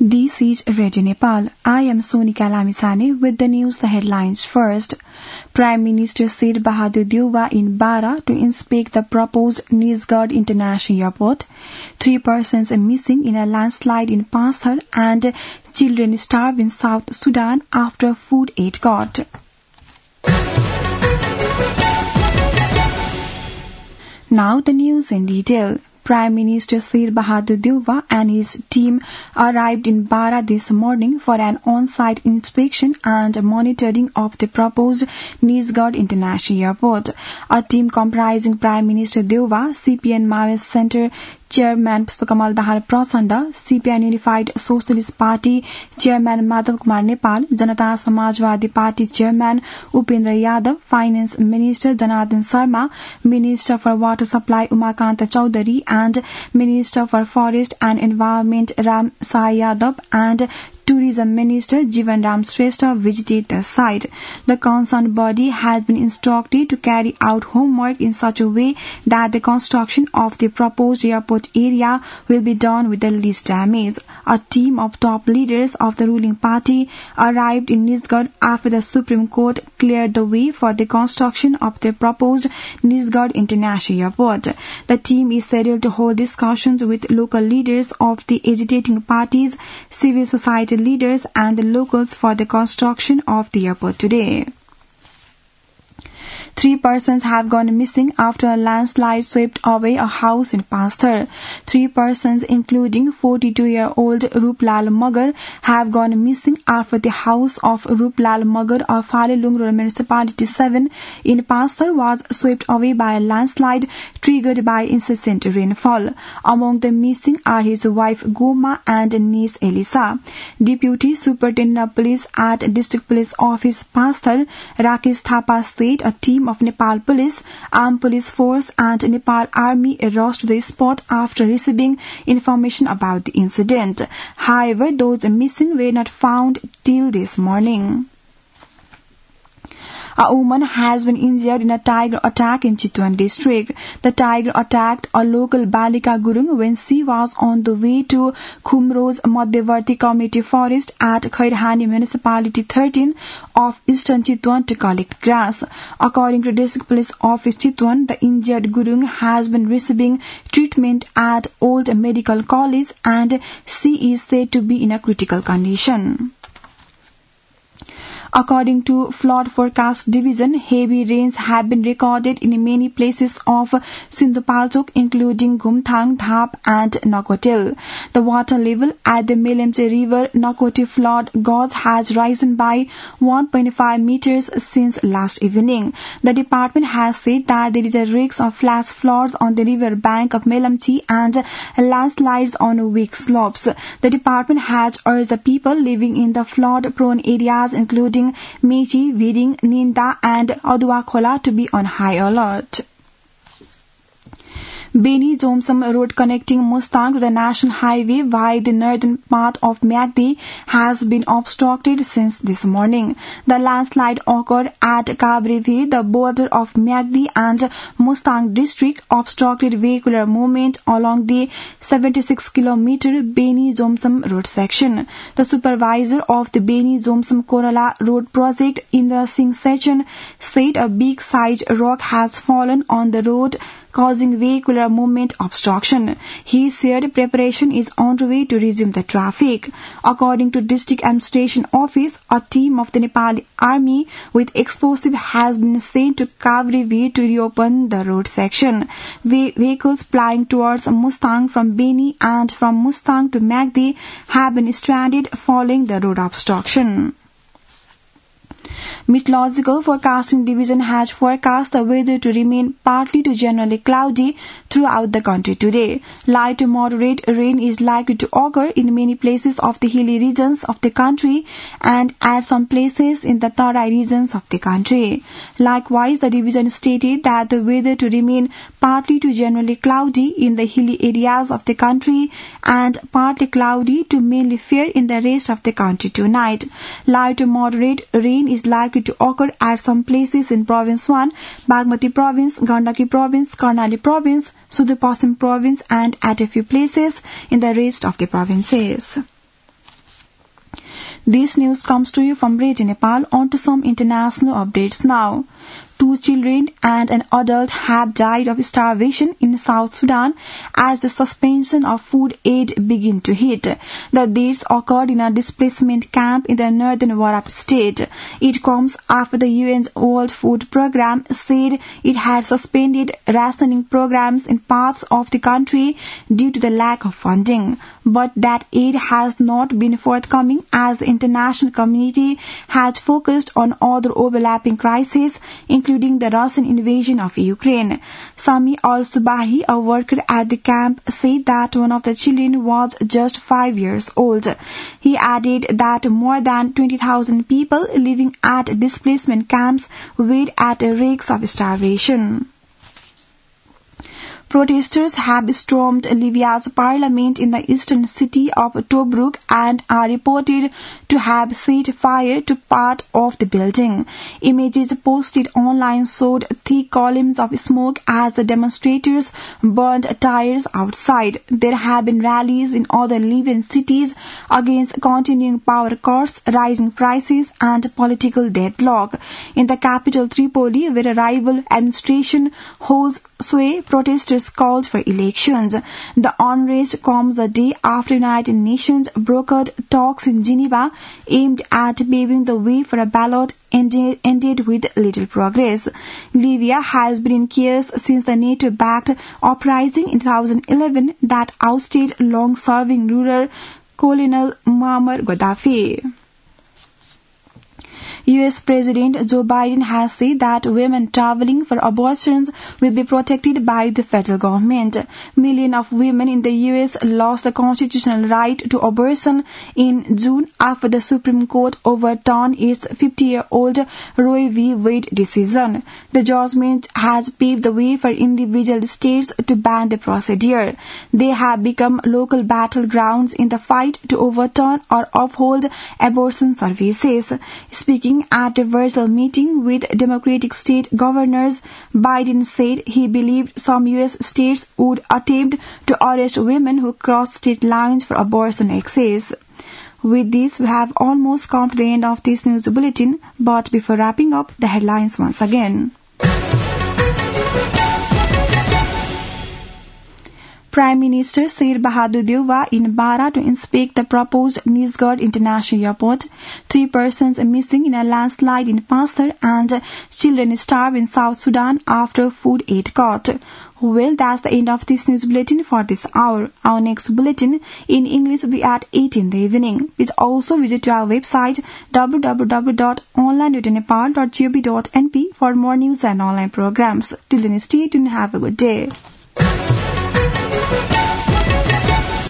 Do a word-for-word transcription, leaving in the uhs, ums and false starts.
This is Radio Nepal. I am Sonika Lamisane with the news the headlines first. Prime Minister Sher Bahadur Deuba in Bara to inspect the proposed Nisgad International Airport. Three persons are missing in a landslide in Pasthar and children starve in South Sudan after food aid cut. Now the news in detail. Prime Minister Sher Bahadur Deuba and his team arrived in Bara this morning for an on-site inspection and monitoring of the proposed Nisgad International Airport. A team comprising Prime Minister Deuba, C P N Maoist Centre Chairman Pushpakamal Dahal Prachanda, C P I Unified Socialist Party Chairman Madhav Kumar Nepal, Janata Samajwadi Party Chairman Upendra Yadav, Finance Minister Janardhan Sharma, Minister for Water Supply Umakanta Chaudhary and Minister for Forest and Environment Ram Sai Yadav and Tourism Minister Jivan Ram Shrestha visited the site. The concerned body has been instructed to carry out homework in such a way that the construction of the proposed airport area will be done with the least damage. A team of top leaders of the ruling party arrived in Nisgad after the Supreme Court cleared the way for the construction of the proposed Nisgad International Airport. The team is scheduled to hold discussions with local leaders of the agitating parties, civil society leaders and the locals for the construction of the airport today. Three persons have gone missing after a landslide swept away a house in Pasthar. Three persons, including forty-two-year-old Ruplal Magar, have gone missing after the house of Ruplal Magar of Falelung Rural Municipality seven in Pasthar was swept away by a landslide triggered by incessant rainfall. Among the missing are his wife Goma and niece Elisa. Deputy Superintendent of Police at District Police Office Pasthar, Rakesh Thapa, said a team of Nepal Police, Armed Police Force and Nepal Army rushed to the spot after receiving information about the incident. However, those missing were not found till this morning. A woman has been injured in a tiger attack in Chitwan district. The tiger attacked a local Balika Gurung when she was on the way to Khumro's Madhyavarti Community Forest at Khairhani Municipality thirteen of Eastern Chitwan to collect grass. According to District Police Office Chitwan, the injured Gurung has been receiving treatment at Old Medical College and she is said to be in a critical condition. According to Flood Forecast Division, heavy rains have been recorded in many places of Sindhupalchok, including Gumthang, Dhap and Nakotil. The water level at the Melemche River Nakoti flood gauge has risen by one point five meters since last evening. The department has said that there is a risk of flash floods on the river bank of Melamchi and landslides on weak slopes. The department has urged the people living in the flood-prone areas, including Mechi, Viding, Ninda and Adua Khola, to be on high alert. Beni Jomsam road connecting Mustang to the national highway via the northern part of Myagdi has been obstructed since this morning. The landslide occurred at Kabreve, the border of Myagdi and Mustang district, obstructed vehicular movement along the seventy-six kilometer Beni Jomsam road section. The supervisor of the Beni Jomsam Korala road project, Indra Singh Sachin, said a big sized rock has fallen on the road, causing vehicular movement obstruction. He said preparation is underway to resume the traffic. According to District Administration Office, a team of the Nepali Army with explosive has been sent to Kavreve to reopen the road section. Ve- vehicles plying towards Mustang from Beni and from Mustang to Myagdi have been stranded following the road obstruction. Meteorological Forecasting Division has forecast the weather to remain partly to generally cloudy throughout the country today. Light to moderate rain is likely to occur in many places of the hilly regions of the country and at some places in the Tarai regions of the country. Likewise, the division stated that the weather to remain partly to generally cloudy in the hilly areas of the country and partly cloudy to mainly fair in the rest of the country tonight. Light to moderate rain is likely to occur at some places in Province one, Bagmati Province, Gandaki Province, Karnali Province, Sudur Paschim Province and at a few places in the rest of the provinces. This news comes to you from Radio Nepal. On to some international updates now. Two children and an adult have died of starvation in South Sudan as the suspension of food aid began to hit. The deaths occurred in a displacement camp in the northern Warrap state. It comes after the U N's World Food Programme said it had suspended rationing programs in parts of the country due to the lack of funding. But that aid has not been forthcoming as the international community has focused on other overlapping crises, including the Russian invasion of Ukraine. Sami Al-Subahi, a worker at the camp, said that one of the children was just five years old. He added that more than twenty thousand people living at displacement camps were at risks of starvation. Protesters have stormed Libya's parliament in the eastern city of Tobruk and are reported to have set fire to part of the building. Images posted online showed thick columns of smoke as the demonstrators burned tires outside. There have been rallies in other Libyan cities against continuing power cuts, rising prices and political deadlock. In the capital Tripoli, where a rival administration holds sway, protesters called for elections. The unrest comes a day after United Nations brokered talks in Geneva aimed at paving the way for a ballot ended, ended with little progress. Libya has been in chaos since the NATO-backed uprising in two thousand eleven that ousted long-serving ruler Colonel Muammar Gaddafi. U S President Joe Biden has said that women traveling for abortions will be protected by the federal government. Millions of women in the U S lost the constitutional right to abortion in June after the Supreme Court overturned its fifty-year-old Roe v. Wade decision. The judgment has paved the way for individual states to ban the procedure. They have become local battlegrounds in the fight to overturn or uphold abortion services. Speaking at a virtual meeting with Democratic state governors, Biden said he believed some U S states would attempt to arrest women who cross state lines for abortion access. With this, we have almost come to the end of this news bulletin, but before wrapping up, the headlines once again. Prime Minister Sher Bahadur Deuba in Bara to inspect the proposed Nisgard International Airport. Three persons missing in a landslide in Pastor and children starve in South Sudan after food aid cut. Well, that's the end of this news bulletin for this hour. Our next bulletin in English will be at eight in the evening. Please also visit our website w w w dot online dot nepal dot gov dot n p for more news and online programs. Till then, stay tuned and have a good day.